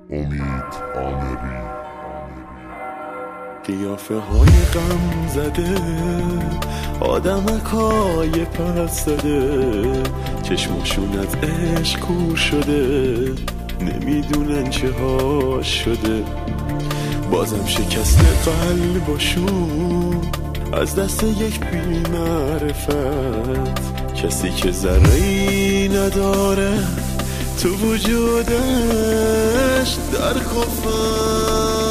امید آمری. قیافه های غم زده، آدمکای پس زده، چشمشون از عشق کور شده، نمیدونن چه ها شده. بازم شکست قلبشون از دست یک بی‌معرفت، کسی که ذره‌ای نداره تو وجودش در کفن.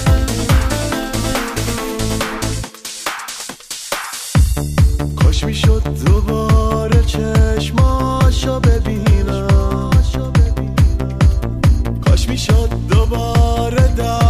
کاش میشد